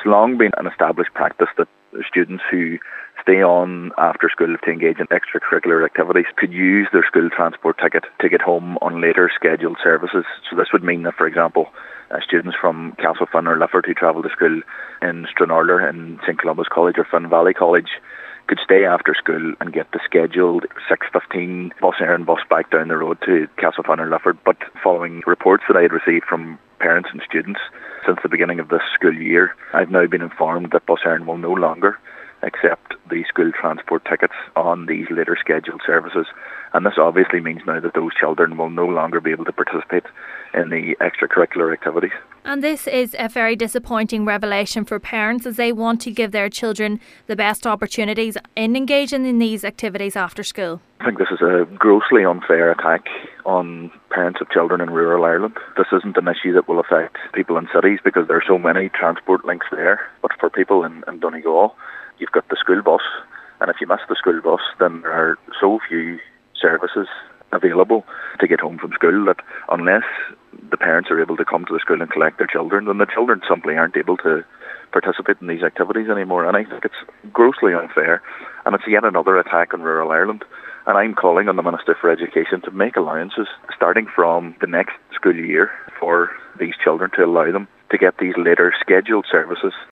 It's long been an established practice that students who stay on after school to engage in extracurricular activities could use their school transport ticket to get home on later scheduled services. So this would mean that, for example, students from Castlefin or Lifford who travel to school in Stranraer in St Columba's College or Finn Valley College could stay after school and get the scheduled 6:15 bus Éireann bus back down the road to Castlefin or Lifford. But following reports that I had received from parents and students since the beginning of this school year, I've now been informed that Bus Éireann will no longer accept the school transport tickets on these later scheduled services. And this obviously means now that those children will no longer be able to participate in the extracurricular activities. And this is a very disappointing revelation for parents as they want to give their children the best opportunities in engaging in these activities after school. I think this is a grossly unfair attack on parents of children in rural Ireland. This isn't an issue that will affect people in cities because there are so many transport links there. But for people in Donegal, you've got the school bus, and if you miss the school bus, then there are so few services available to get home from school that unless the parents are able to come to the school and collect their children, then the children simply aren't able to participate in these activities anymore. And I think it's grossly unfair, and it's yet another attack on rural Ireland. And I'm calling on the Minister for Education to make allowances starting from the next school year for these children, to allow them to get these later scheduled services